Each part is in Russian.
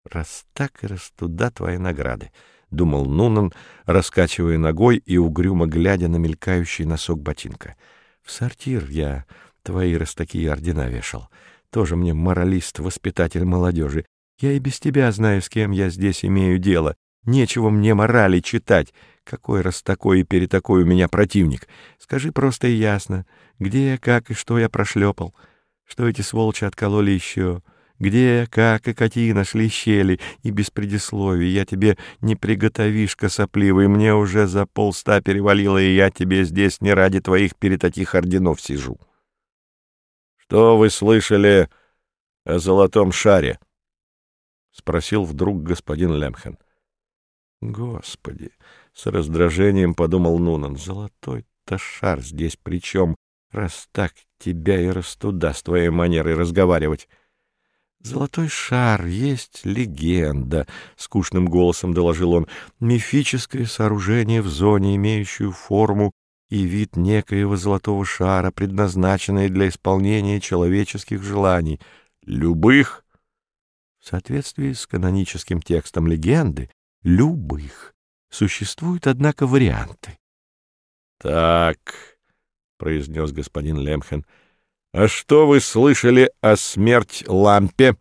Раз так и раз туда твои награды, — думал Нунан, раскачивая ногой и угрюмо глядя на мелькающий носок ботинка. В сортир я твои раз такие ордена вешал. Тоже мне моралист, воспитатель молодежи. Я и без тебя знаю, с кем я здесь имею дело. Нечего мне морали читать. Какой раз такой и перетакой у меня противник. Скажи просто и ясно, где, как и что я прошлепал. Что эти сволочи откололи еще? Где, как и какие нашли щели? И без предисловий я тебе не приготовишка сопливый. Мне уже за 100 перевалило, и я тебе здесь не ради твоих перетаких орденов сижу. — Что вы слышали о золотом шаре? — спросил вдруг господин Лемхен. — Господи! — с раздражением подумал Нунан. — Золотой-то шар здесь при чем? Раз так, тебя и раз туда с твоей манерой разговаривать. — Золотой шар есть легенда, — скучным голосом доложил он, — мифическое сооружение в зоне, имеющее форму и вид некоего золотого шара, предназначенное для исполнения человеческих желаний. Любых? В соответствии с каноническим текстом легенды, любых. Существуют, однако, варианты. — Так, — произнес господин Лемхен, — а что вы слышали о смерть-лампе?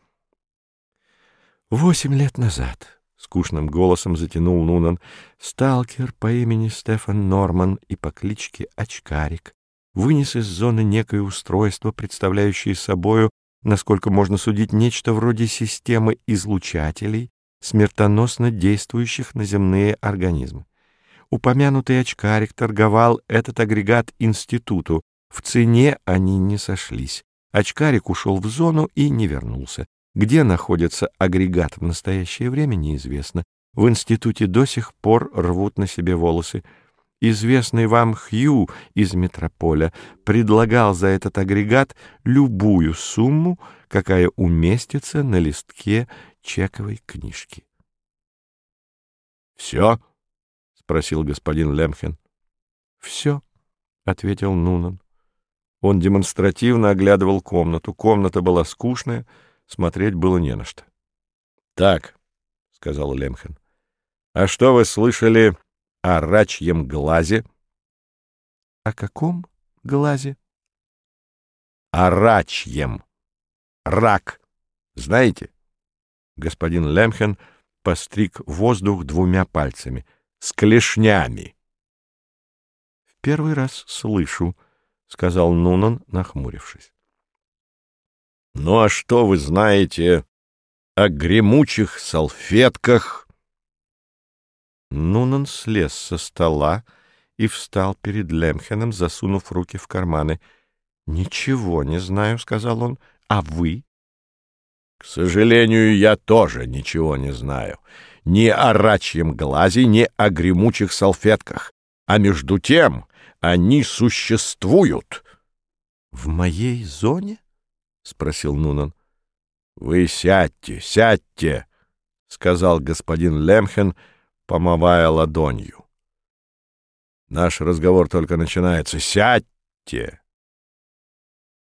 8 лет назад, — скучным голосом затянул Нунан, — сталкер по имени Стефан Норман и по кличке Очкарик вынес из зоны некое устройство, представляющее собою, насколько можно судить, нечто вроде системы излучателей, смертоносно действующих на земные организмы. Упомянутый Очкарик торговал этот агрегат институту. В цене они не сошлись. Очкарик ушел в зону и не вернулся. Где находится агрегат в настоящее время, неизвестно. В институте до сих пор рвут на себе волосы. Известный вам Хью из Метрополя предлагал за этот агрегат любую сумму, какая уместится на листке чековой книжки. — Все? — спросил господин Лемхен. — Все, — ответил Нунан. Он демонстративно оглядывал комнату. Комната была скучная, смотреть было не на что. — Так, — сказал Лемхен, — а что вы слышали о рачьем глазе? — О каком глазе? — О рачьем. Рак. Знаете? Господин Лемхен постриг воздух 2 пальцами. С клешнями. — В первый раз слышу, — сказал Нунан, нахмурившись. — Ну а что вы знаете о гремучих салфетках? Нунан слез со стола и встал перед Лемхеном, засунув руки в карманы. — Ничего не знаю, — сказал он. — А вы? — К сожалению, я тоже ничего не знаю. Ни о рачьем глазе, ни о гремучих салфетках. А между тем они существуют. — В моей зоне? — спросил Нунан. — Вы сядьте, сядьте, — сказал господин Лемхен, помывая ладонью. — Наш разговор только начинается. Сядьте!